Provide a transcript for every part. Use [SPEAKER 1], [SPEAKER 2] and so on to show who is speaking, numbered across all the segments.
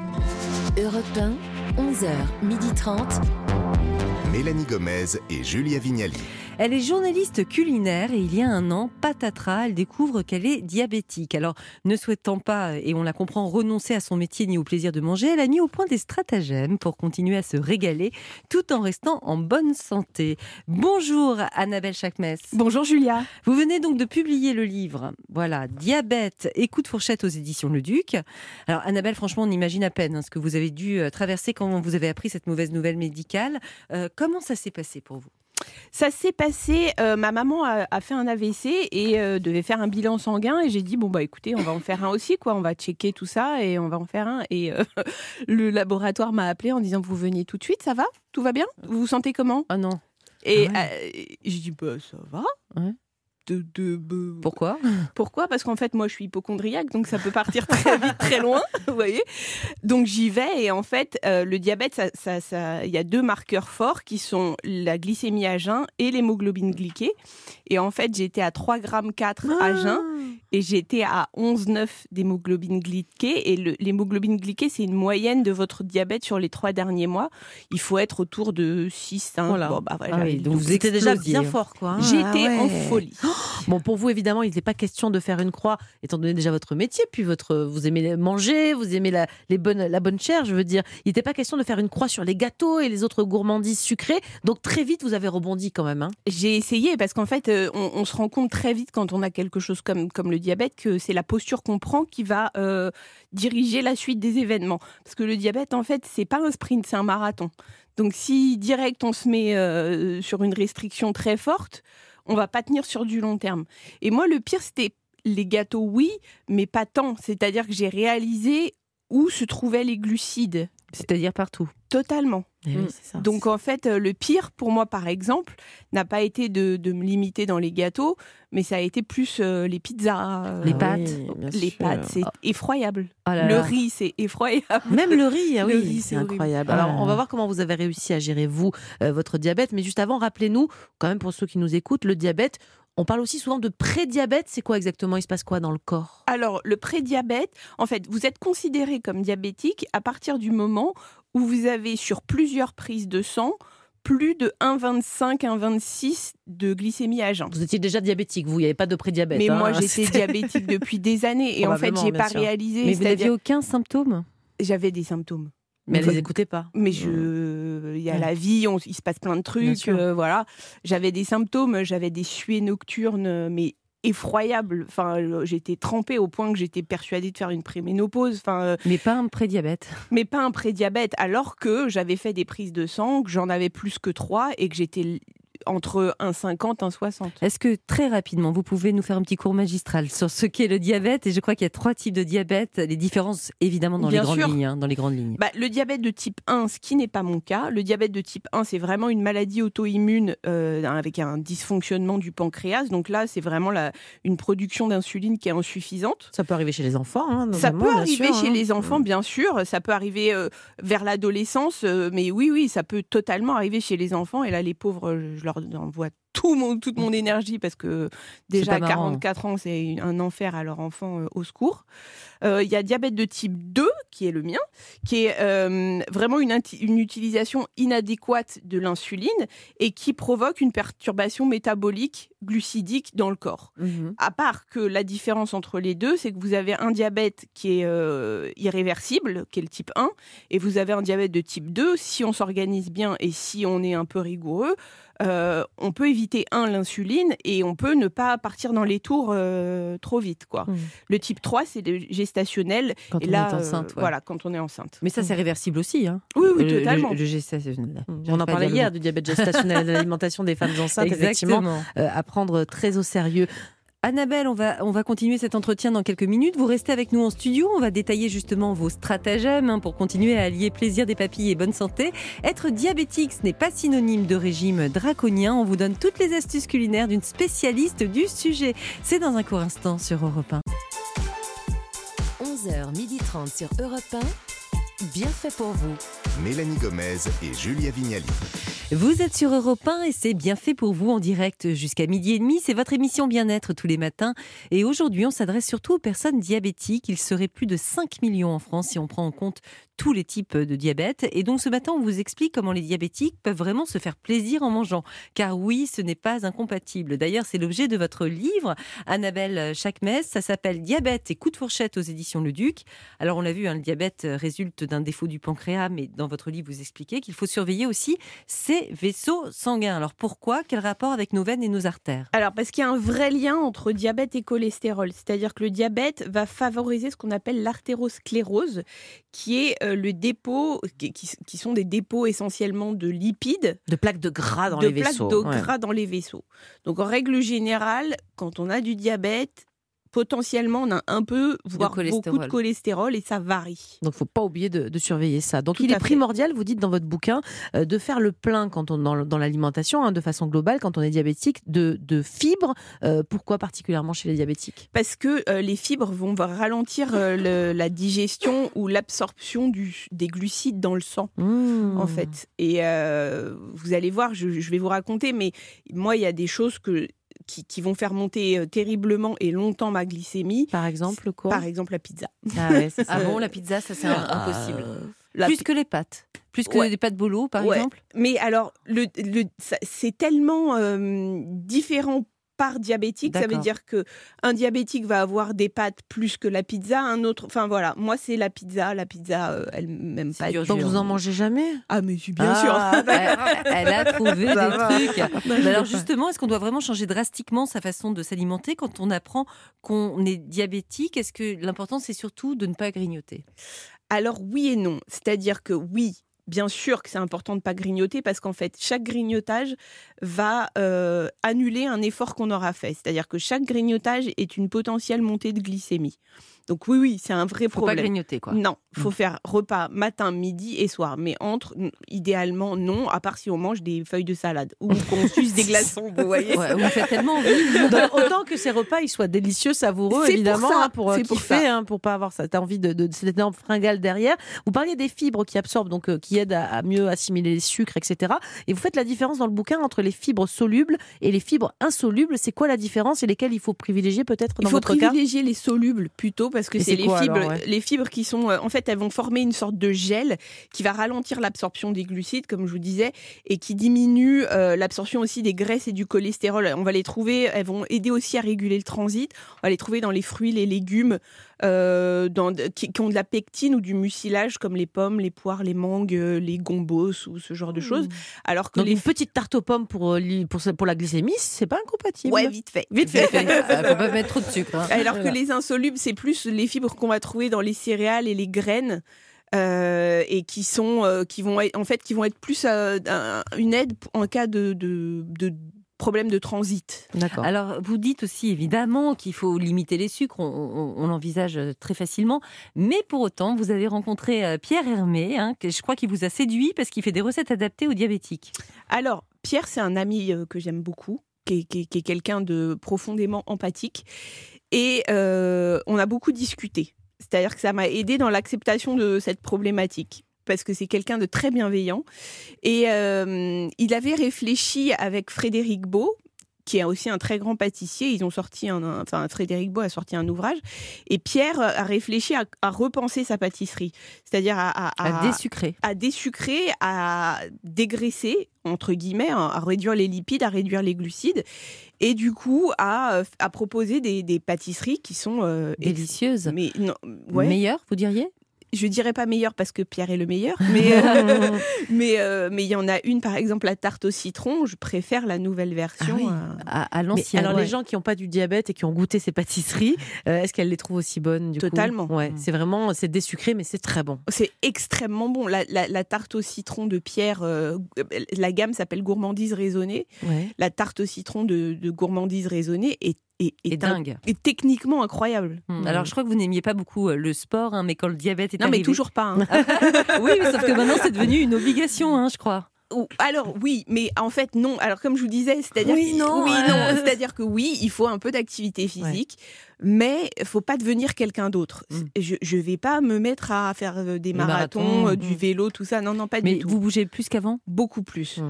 [SPEAKER 1] Europe 1, 11h30.
[SPEAKER 2] Mélanie Gomez et Julia Vignali.
[SPEAKER 3] Elle est journaliste culinaire et il y a un an, patatras, elle découvre qu'elle est diabétique. Alors, ne souhaitant pas, et on la comprend, renoncer à son métier ni au plaisir de manger, elle a mis au point des stratagèmes pour continuer à se régaler tout en restant en bonne santé. Bonjour Annabelle Chakmes.
[SPEAKER 4] Bonjour Julia.
[SPEAKER 3] Vous venez donc de publier le livre, voilà, Diabète et coup de fourchette aux éditions Le Duc. Alors Annabelle, franchement, on imagine à peine ce que vous avez dû traverser quand vous avez appris cette mauvaise nouvelle médicale. Comment ça s'est passé pour vous ?
[SPEAKER 4] Ça s'est passé, ma maman a fait un AVC et devait faire un bilan sanguin et j'ai dit écoutez, on va en faire un aussi quoi, on va checker tout ça et on va en faire un et le laboratoire m'a appelé en disant vous veniez tout de suite, ça va ? Tout va bien ? Vous vous sentez comment ?
[SPEAKER 3] Ah non.
[SPEAKER 4] Et j'ai dit ça va.
[SPEAKER 3] Ouais. Pourquoi ?
[SPEAKER 4] Pourquoi ? Parce qu'en fait, moi, je suis hypocondriaque, donc ça peut partir très vite, très loin, vous voyez. Donc, j'y vais et en fait, le diabète, il y a deux marqueurs forts qui sont la glycémie à jeun et l'hémoglobine glyquée. Et en fait, j'étais à 3,4 g à jeun et j'étais à 11,9 d'hémoglobine glyquée. Et l'hémoglobine glyquée, c'est une moyenne de votre diabète sur les 3 derniers mois. Il faut être autour de 6, 5.
[SPEAKER 3] Voilà.
[SPEAKER 4] Donc
[SPEAKER 3] vous étiez déjà bien fort, quoi.
[SPEAKER 4] J'étais en folie.
[SPEAKER 5] Bon, pour vous, évidemment, il n'était pas question de faire une croix, étant donné déjà votre métier, puis vous aimez manger, vous aimez la bonne chair, je veux dire. Il n'était pas question de faire une croix sur les gâteaux et les autres gourmandises sucrées. Donc, très vite, vous avez rebondi quand même.
[SPEAKER 4] J'ai essayé, parce qu'en fait, on se rend compte très vite quand on a quelque chose comme le diabète, que c'est la posture qu'on prend qui va diriger la suite des événements. Parce que le diabète, en fait, c'est pas un sprint, c'est un marathon. Donc, si direct, on se met sur une restriction très forte, on va pas tenir sur du long terme. Et moi, le pire, c'était les gâteaux, oui, mais pas tant. C'est-à-dire que j'ai réalisé où se trouvaient les glucides.
[SPEAKER 3] C'est-à-dire partout.
[SPEAKER 4] Totalement.
[SPEAKER 5] Oui, c'est ça.
[SPEAKER 4] Donc en fait, le pire pour moi, par exemple, n'a pas été de me limiter dans les gâteaux, mais ça a été plus les pizzas.
[SPEAKER 3] Les pâtes.
[SPEAKER 4] Les pâtes, c'est effroyable.
[SPEAKER 3] Oh là
[SPEAKER 4] le
[SPEAKER 3] là.
[SPEAKER 4] riz, c'est effroyable.
[SPEAKER 5] Même le riz,
[SPEAKER 4] Le riz,
[SPEAKER 5] c'est
[SPEAKER 4] horrible.
[SPEAKER 5] incroyable. Alors, on va voir comment vous avez réussi à gérer, vous, votre diabète. Mais juste avant, rappelez-nous, quand même pour ceux qui nous écoutent, le diabète, on parle aussi souvent de prédiabète. C'est quoi exactement ? Il se passe quoi dans le corps ?
[SPEAKER 4] Alors, le prédiabète, en fait, vous êtes considéré comme diabétique à partir du moment où vous avez sur plusieurs prises de sang plus de 1,25, 1,26 de glycémie à jeun.
[SPEAKER 5] Vous étiez déjà diabétique, vous, il n'y avait pas de prédiabète.
[SPEAKER 4] Mais moi, j'étais diabétique depuis des années et en fait, j'ai pas réalisé.
[SPEAKER 3] Mais vous n'aviez aucun symptôme ?
[SPEAKER 4] J'avais des symptômes.
[SPEAKER 5] Mais elle ne les écoutait pas.
[SPEAKER 4] Mais il y a la vie, il se passe plein de trucs, voilà. J'avais des symptômes, j'avais des suées nocturnes, mais effroyables. Enfin, j'étais trempée au point que j'étais persuadée de faire une préménopause.
[SPEAKER 3] Mais pas un prédiabète.
[SPEAKER 4] Mais pas un prédiabète, alors que j'avais fait des prises de sang, que j'en avais plus que 3 et que j'étais entre 1,50 et 1,60.
[SPEAKER 3] Est-ce que très rapidement, vous pouvez nous faire un petit cours magistral sur ce qu'est le diabète ? Et je crois qu'il y a 3 types de diabète, les différences évidemment dans les grandes lignes.
[SPEAKER 4] Le diabète de type 1, ce qui n'est pas mon cas. Le diabète de type 1, c'est vraiment une maladie auto-immune avec un dysfonctionnement du pancréas. Donc là, c'est vraiment une production d'insuline qui est insuffisante.
[SPEAKER 5] Ça peut arriver chez les enfants.
[SPEAKER 4] Ça peut arriver chez les enfants, bien sûr. Ça peut arriver vers l'adolescence. Mais oui, ça peut totalement arriver chez les enfants. Et là, les pauvres, je leur envoie toute mon énergie parce que déjà à 44 ans, c'est un enfer à leur enfant, au secours. Il y a diabète de type 2, qui est le mien, qui est vraiment une utilisation inadéquate de l'insuline et qui provoque une perturbation métabolique glucidique dans le corps. À part que la différence entre les deux, c'est que vous avez un diabète qui est irréversible, qui est le type 1, et vous avez un diabète de type 2. Si on s'organise bien et si on est un peu rigoureux, on peut éviter l'insuline et on peut ne pas partir dans les tours trop vite, quoi. Le type 3, c'est le gestationnel.
[SPEAKER 3] Quand
[SPEAKER 4] et
[SPEAKER 3] on
[SPEAKER 4] là,
[SPEAKER 3] est enceinte.
[SPEAKER 4] voilà, quand on est enceinte.
[SPEAKER 3] Mais ça, c'est réversible aussi.
[SPEAKER 4] Oui, totalement.
[SPEAKER 3] Le gestationnel.
[SPEAKER 5] On en parlait hier du diabète gestationnel, de l'alimentation des femmes enceintes, effectivement, à prendre très au sérieux.
[SPEAKER 3] Annabelle, on va continuer cet entretien dans quelques minutes. Vous restez avec nous en studio. On va détailler justement vos stratagèmes pour continuer à allier plaisir des papilles et bonne santé. Être diabétique, ce n'est pas synonyme de régime draconien. On vous donne toutes les astuces culinaires d'une spécialiste du sujet. C'est dans un court instant sur Europe 1.
[SPEAKER 1] 11h30 sur Europe 1. Bien fait pour vous.
[SPEAKER 2] Mélanie Gomez et Julia Vignali.
[SPEAKER 3] Vous êtes sur Europe 1 et c'est bien fait pour vous en direct jusqu'à 12h30. C'est votre émission Bien-être tous les matins. Et aujourd'hui, on s'adresse surtout aux personnes diabétiques. Il serait plus de 5 millions en France si on prend en compte tous les types de diabète. Et donc ce matin, on vous explique comment les diabétiques peuvent vraiment se faire plaisir en mangeant. Car oui, ce n'est pas incompatible. D'ailleurs, c'est l'objet de votre livre, Annabelle Chakmes. Ça s'appelle Diabète et coup de fourchette aux éditions Le Duc. Alors on l'a vu, le diabète résulte d'un défaut du pancréas, mais dans votre livre, vous expliquez qu'il faut surveiller aussi ses vaisseaux sanguins. Alors pourquoi ? Quel rapport avec nos veines et nos artères ?
[SPEAKER 4] Alors parce qu'il y a un vrai lien entre diabète et cholestérol. C'est-à-dire que le diabète va favoriser ce qu'on appelle l'artérosclérose, qui est le dépôt, qui sont des dépôts essentiellement de lipides.
[SPEAKER 5] De plaques de gras dans les vaisseaux.
[SPEAKER 4] De plaques de gras dans les vaisseaux. Donc en règle générale, quand on a du diabète, potentiellement, on a un peu, voire beaucoup de cholestérol et ça varie.
[SPEAKER 5] Donc, il ne faut pas oublier de surveiller ça. Donc, il est primordial, vous dites dans votre bouquin, de faire le plein quand on dans l'alimentation, de façon globale, quand on est diabétique, de fibres. Pourquoi particulièrement chez les diabétiques ?
[SPEAKER 4] Parce que les fibres vont ralentir la digestion ou l'absorption des glucides dans le sang, en fait. Et vous allez voir, je vais vous raconter, mais moi, il y a des choses qui vont faire monter terriblement et longtemps ma glycémie.
[SPEAKER 5] Par exemple, quoi ?
[SPEAKER 4] Par exemple, la pizza.
[SPEAKER 5] Ah ouais, c'est ça.
[SPEAKER 3] Ah bon, la pizza, ça c'est impossible. Plus que les pâtes. Plus que des pâtes bolo, par exemple.
[SPEAKER 4] Mais alors, c'est tellement différent par diabétique.
[SPEAKER 5] D'accord.
[SPEAKER 4] Ça veut dire qu'un diabétique va avoir des pâtes plus que la pizza, un autre... Enfin voilà, moi c'est la pizza. La pizza, elle m'aime pas.
[SPEAKER 5] Donc vous en mangez jamais ?
[SPEAKER 4] Ah mais bien sûr.
[SPEAKER 3] Elle a trouvé des trucs. Mais alors justement, est-ce qu'on doit vraiment changer drastiquement sa façon de s'alimenter quand on apprend qu'on est diabétique ? Est-ce que l'important c'est surtout de ne pas grignoter ?
[SPEAKER 4] Alors oui et non. C'est-à-dire que oui, bien sûr que c'est important de ne pas grignoter parce qu'en fait, chaque grignotage va annuler un effort qu'on aura fait. C'est-à-dire que chaque grignotage est une potentielle montée de glycémie. Donc oui, c'est un vrai problème.
[SPEAKER 3] Faut pas grignoter, quoi.
[SPEAKER 4] Non, faut faire repas matin, midi et soir. Mais idéalement, non, à part si on mange des feuilles de salade ou qu'on suce des glaçons, vous voyez.
[SPEAKER 3] Ouais, vous faites tellement envie.
[SPEAKER 5] Autant que ces repas ils soient délicieux, savoureux,
[SPEAKER 4] c'est
[SPEAKER 5] évidemment,
[SPEAKER 4] pour ça.
[SPEAKER 5] Pour kiffer, pour pas avoir cette envie de cette énorme fringale derrière. Vous parliez des fibres qui absorbent, donc qui aident à mieux assimiler les sucres, etc. Et vous faites la différence dans le bouquin entre les fibres solubles et les fibres insolubles. C'est quoi la différence et lesquelles il faut privilégier peut-être dans votre cas ?
[SPEAKER 4] Il faut privilégier les solubles plutôt parce que c'est
[SPEAKER 5] les
[SPEAKER 4] fibres qui sont en fait elles vont former une sorte de gel qui va ralentir l'absorption des glucides comme je vous disais et qui diminue l'absorption aussi des graisses et du cholestérol. On va les trouver, elles vont aider aussi à réguler le transit. On va les trouver dans les fruits, les légumes qui ont de la pectine ou du mucilage comme les pommes, les poires, les mangues, les gombos ou ce genre de choses. Alors que
[SPEAKER 5] donc une petite tarte aux pommes pour la glycémie, c'est pas incompatible.
[SPEAKER 4] Ouais, vite fait.
[SPEAKER 3] Faut pas mettre trop de sucre.
[SPEAKER 4] Alors que les insolubles, c'est plus les fibres qu'on va trouver dans les céréales et les graines. Et qui vont être plus une aide en cas de problème de transit.
[SPEAKER 3] D'accord. Alors, vous dites aussi évidemment qu'il faut limiter les sucres, on l'envisage très facilement, mais pour autant, vous avez rencontré Pierre Hermé, que je crois qu'il vous a séduit parce qu'il fait des recettes adaptées aux diabétiques.
[SPEAKER 4] Alors, Pierre, c'est un ami que j'aime beaucoup, qui est quelqu'un de profondément empathique, et on a beaucoup discuté. C'est-à-dire que ça m'a aidée dans l'acceptation de cette problématique. Parce que c'est quelqu'un de très bienveillant. Et il avait réfléchi avec Frédéric Beau, qui est aussi un très grand pâtissier. Ils ont sorti Frédéric Beau a sorti un ouvrage. Et Pierre a réfléchi à repenser sa pâtisserie. C'est-à-dire à
[SPEAKER 3] désucrer.
[SPEAKER 4] À désucrer, à dégraisser, entre guillemets, à réduire les lipides, à réduire les glucides. Et du coup, à proposer des pâtisseries qui sont
[SPEAKER 3] délicieuses.
[SPEAKER 4] Mais non, ouais.
[SPEAKER 3] Meilleures, vous diriez ?
[SPEAKER 4] Je dirais pas meilleur parce que Pierre est le meilleur, mais il y en a une, par exemple, la tarte au citron. Je préfère la nouvelle version.
[SPEAKER 3] À l'ancienne.
[SPEAKER 5] Alors, les gens qui n'ont pas du diabète et qui ont goûté ces pâtisseries, est-ce qu'elles les trouvent aussi bonnes, du
[SPEAKER 4] Totalement.
[SPEAKER 5] coup ? Ouais, c'est désucré, mais c'est très bon.
[SPEAKER 4] C'est extrêmement bon. La tarte au citron de Pierre, la gamme s'appelle Gourmandise raisonnée. Ouais. La tarte au citron de Gourmandise raisonnée est
[SPEAKER 3] dingue.
[SPEAKER 4] Est techniquement incroyable.
[SPEAKER 3] Alors, je crois que vous n'aimiez pas beaucoup le sport, mais quand le diabète est arrivé...
[SPEAKER 4] Non, mais toujours pas.
[SPEAKER 3] Oui, mais sauf que maintenant, c'est devenu une obligation, je crois.
[SPEAKER 4] Alors oui, mais en fait non. Alors comme je vous disais, c'est-à-dire non, c'est-à-dire que oui, il faut un peu d'activité physique, mais faut pas devenir quelqu'un d'autre. Je vais pas me mettre à faire des marathons, du vélo, tout ça. Non, pas du tout.
[SPEAKER 3] Mais vous bougez plus qu'avant ?
[SPEAKER 4] Beaucoup plus.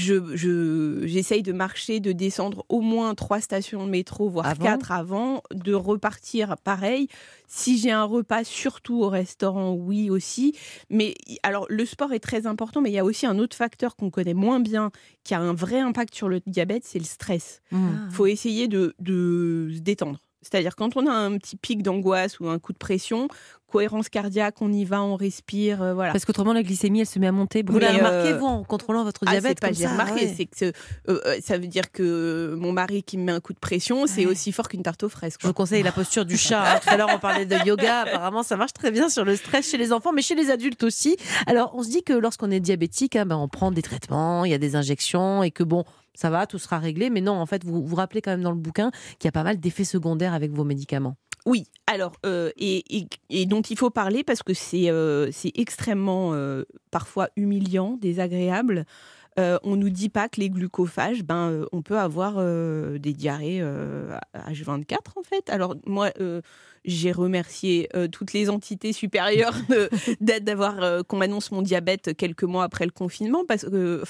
[SPEAKER 4] J'essaye de marcher, de descendre au moins 3 stations de métro, voire 4 avant, de repartir pareil. Si j'ai un repas, surtout au restaurant, oui aussi. Mais alors le sport est très important, mais il y a aussi un autre facteur qu'on connaît moins bien, qui a un vrai impact sur le diabète, c'est le stress. Faut essayer de se détendre. C'est-à-dire quand on a un petit pic d'angoisse ou un coup de pression, cohérence cardiaque, on y va, on respire, voilà.
[SPEAKER 3] Parce qu'autrement, la glycémie, elle se met à monter.
[SPEAKER 5] Vous l'avez remarqué, vous, en contrôlant votre diabète comme ça ?
[SPEAKER 4] J'ai remarqué, c'est que ça veut dire que mon mari qui me met un coup de pression, c'est aussi fort qu'une tarte aux fraises.
[SPEAKER 5] Je vous conseille la posture du chat. Tout à l'heure, on parlait de yoga. Apparemment, ça marche très bien sur le stress chez les enfants, mais chez les adultes aussi. Alors, on se dit que lorsqu'on est diabétique, on prend des traitements, il y a des injections et que ça va, tout sera réglé. Mais non, en fait, vous vous rappelez quand même dans le bouquin qu'il y a pas mal d'effets secondaires avec vos médicaments.
[SPEAKER 4] Oui, alors, et dont il faut parler parce que c'est extrêmement, parfois humiliant, désagréable. On nous dit pas que les glucophages, on peut avoir des diarrhées H24 en fait. Alors moi, j'ai remercié toutes les entités supérieures d'avoir qu'on m'annonce mon diabète quelques mois après le confinement parce que,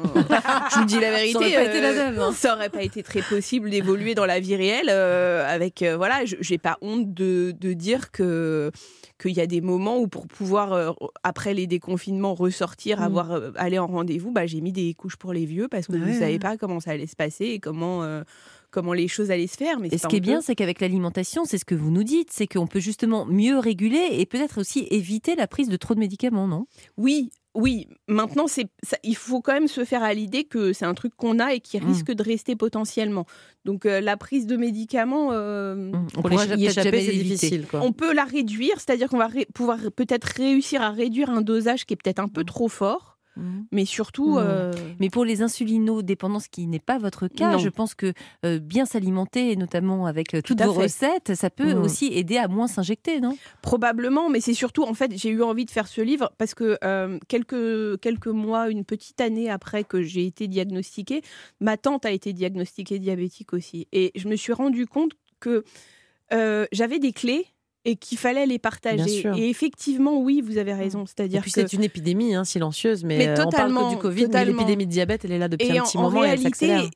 [SPEAKER 4] je vous dis la vérité,
[SPEAKER 3] ça aurait pas été la même.
[SPEAKER 4] Ça aurait pas été très possible d'évoluer dans la vie réelle avec j'ai pas honte de dire qu'il y a des moments où pour pouvoir après les déconfinements ressortir, aller en rendez-vous, j'ai mis des couches pour les vieux parce que vous savez pas comment ça allait se passer et comment les choses allaient se faire. Mais
[SPEAKER 3] et ce qui est bien, c'est qu'avec l'alimentation, c'est ce que vous nous dites, c'est qu'on peut justement mieux réguler et peut-être aussi éviter la prise de trop de médicaments, non ?
[SPEAKER 4] Oui. Maintenant, il faut quand même se faire à l'idée que c'est un truc qu'on a et qui risque de rester potentiellement. Donc, la prise de médicaments,
[SPEAKER 5] on pourra y échapper, c'est difficile.
[SPEAKER 4] On peut la réduire, c'est-à-dire qu'on va pouvoir peut-être réussir à réduire un dosage qui est peut-être un peu trop fort. Mais surtout...
[SPEAKER 3] Mais pour les insulinodépendants, ce qui n'est pas votre cas, je pense que bien s'alimenter, et notamment avec toutes vos recettes, ça peut aussi aider à moins s'injecter, non ?
[SPEAKER 4] Probablement, mais c'est surtout, en fait, j'ai eu envie de faire ce livre parce que quelques mois, une petite année après que j'ai été diagnostiquée, ma tante a été diagnostiquée diabétique aussi. Et je me suis rendu compte que j'avais des clés et qu'il fallait les partager. Et effectivement, oui, vous avez raison. C'est-à-dire
[SPEAKER 5] puis c'est une épidémie silencieuse, mais on parle que du Covid, mais l'épidémie de diabète, elle est là depuis un petit moment et elle s'accélère.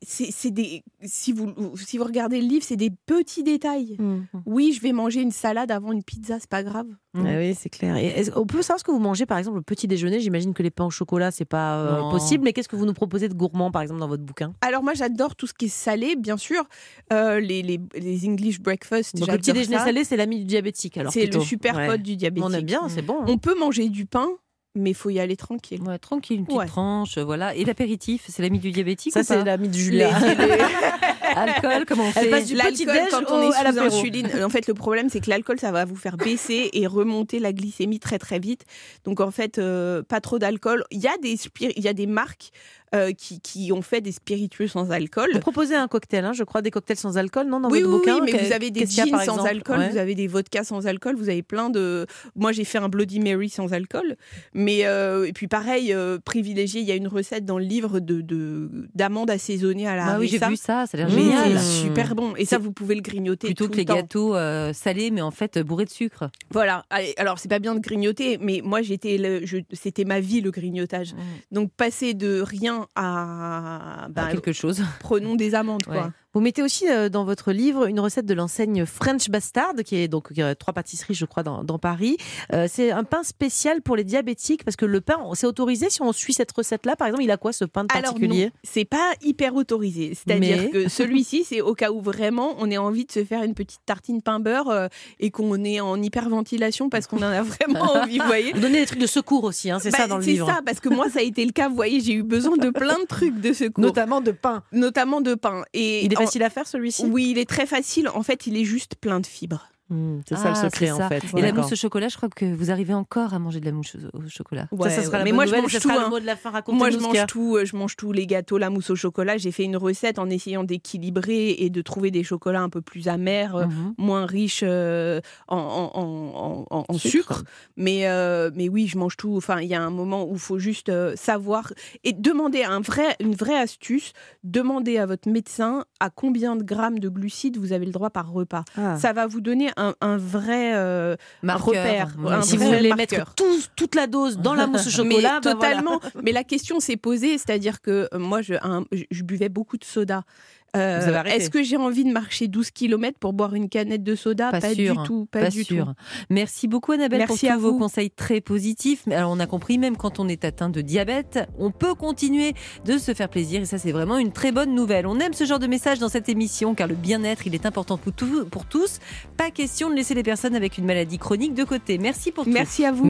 [SPEAKER 4] Si vous regardez le livre, c'est des petits détails. Oui, je vais manger une salade avant une pizza, c'est pas grave.
[SPEAKER 5] Oui, c'est clair. Et on peut savoir ce que vous mangez, par exemple, au petit déjeuner. J'imagine que les pains au chocolat, c'est pas possible, mais qu'est-ce que vous nous proposez de gourmand, par exemple, dans votre bouquin ?
[SPEAKER 4] Alors moi, j'adore tout ce qui est salé, bien sûr. Les English breakfast,
[SPEAKER 5] donc le petit déjeuner salé, c'est l'ami du diabétique. Alors
[SPEAKER 4] c'est le super pote du diabétique.
[SPEAKER 5] On aime bien, c'est bon.
[SPEAKER 4] On peut manger du pain, mais il faut y aller tranquille.
[SPEAKER 3] Ouais, tranquille, une petite tranche, voilà. Et l'apéritif, c'est l'ami du diabétique
[SPEAKER 5] Ça,
[SPEAKER 3] ou pas ?
[SPEAKER 5] c'est l'ami de Julia.
[SPEAKER 3] Alcool, comment on fait ?
[SPEAKER 4] Elle passe du petit-déj quand on est sous insuline. En fait, le problème, c'est que l'alcool, ça va vous faire baisser et remonter la glycémie très, très vite. Donc, en fait, pas trop d'alcool. Il y a des marques qui ont fait des spiritueux sans alcool.
[SPEAKER 5] Vous proposez un cocktail, je crois, des cocktails sans alcool, non, dans
[SPEAKER 4] votre
[SPEAKER 5] bouquin ?
[SPEAKER 4] Oui, mais vous avez des gins sans alcool, vous avez des vodkas sans alcool, vous avez plein de... Moi, j'ai fait un Bloody Mary sans alcool. Mais, et puis pareil, privilégié, il y a une recette dans le livre d'amandes assaisonnées à la harissa.
[SPEAKER 3] Oui, j'ai vu ça, ça a l'air génial.
[SPEAKER 4] C'est super bon. Et ça, vous pouvez le grignoter
[SPEAKER 3] plutôt
[SPEAKER 4] tout
[SPEAKER 3] que les
[SPEAKER 4] le temps.
[SPEAKER 3] gâteaux salés, mais en fait bourrés de sucre.
[SPEAKER 4] Voilà. Alors, c'est pas bien de grignoter, mais moi, c'était ma vie, le grignotage. Donc, passer de rien à
[SPEAKER 3] quelque chose.
[SPEAKER 4] Prenons des amandes, quoi.
[SPEAKER 5] Vous mettez aussi dans votre livre une recette de l'enseigne French Bastard, qui est donc 3 pâtisseries, je crois, dans Paris. C'est un pain spécial pour les diabétiques, parce que le pain, c'est autorisé si on suit cette recette-là. Par exemple, il a quoi ce pain de particulier ?
[SPEAKER 4] Alors non, c'est pas hyper autorisé. C'est-à-dire que celui-ci, c'est au cas où vraiment on ait envie de se faire une petite tartine pain beurre et qu'on est en hyperventilation parce qu'on en a vraiment envie, vous voyez.
[SPEAKER 5] Vous donnez des trucs de secours aussi, c'est ça dans le livre.
[SPEAKER 4] C'est ça, parce que moi, ça a été le cas. Vous voyez, j'ai eu besoin de plein de trucs de secours.
[SPEAKER 5] Notamment de pain.
[SPEAKER 4] Et
[SPEAKER 5] il est facile à faire celui-ci ?
[SPEAKER 4] Oui, il est très facile. En fait, il est juste plein de fibres.
[SPEAKER 5] C'est ça le secret,
[SPEAKER 3] c'est ça.
[SPEAKER 5] en fait.
[SPEAKER 3] Et la
[SPEAKER 5] D'accord.
[SPEAKER 3] mousse au chocolat, je crois que vous arrivez encore à manger de la mousse au chocolat.
[SPEAKER 5] Ça sera la
[SPEAKER 4] mais
[SPEAKER 5] bonne
[SPEAKER 4] moi je
[SPEAKER 5] nouvelle,
[SPEAKER 4] mange
[SPEAKER 5] ça
[SPEAKER 4] tout.
[SPEAKER 5] sera
[SPEAKER 4] hein.
[SPEAKER 5] le mot de la fin.
[SPEAKER 4] Moi,
[SPEAKER 5] Racontez-nous
[SPEAKER 4] je
[SPEAKER 5] ce qu'il y a.
[SPEAKER 4] mange tout. Je mange tout, les gâteaux, la mousse au chocolat. J'ai fait une recette en essayant d'équilibrer et de trouver des chocolats un peu plus amers, moins riches en sucre. Mais oui, je mange tout. Enfin, il y a un moment où il faut juste savoir et demander une vraie astuce. Demandez à votre médecin à combien de grammes de glucides vous avez le droit par repas. Ça va vous donner un vrai repère. Un
[SPEAKER 5] Si vous
[SPEAKER 4] vrai
[SPEAKER 5] voulez
[SPEAKER 4] marqueur.
[SPEAKER 5] mettre toute la dose dans la mousse au chocolat,
[SPEAKER 4] Mais
[SPEAKER 5] bah voilà.
[SPEAKER 4] totalement. Mais la question s'est posée, c'est-à-dire que moi, je buvais beaucoup de soda.
[SPEAKER 5] avez arrêté.
[SPEAKER 4] Est-ce que j'ai envie de marcher 12 km pour boire une canette de soda ?
[SPEAKER 3] Pas
[SPEAKER 4] du
[SPEAKER 3] sûr,
[SPEAKER 4] tout.
[SPEAKER 3] pas sûr. Merci beaucoup Annabelle
[SPEAKER 4] Merci
[SPEAKER 3] pour
[SPEAKER 4] à
[SPEAKER 3] tous vos
[SPEAKER 4] vous.
[SPEAKER 3] conseils très positifs. Mais alors on a compris, même quand on est atteint de diabète, on peut continuer de se faire plaisir et ça c'est vraiment une très bonne nouvelle. On aime ce genre de message dans cette émission car le bien-être il est important pour tous. Pas question de laisser les personnes avec une maladie chronique de côté. Merci pour tout.
[SPEAKER 4] Merci à vous.